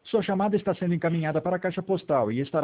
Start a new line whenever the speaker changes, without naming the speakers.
Sua chamada está sendo encaminhada para a caixa postal e estará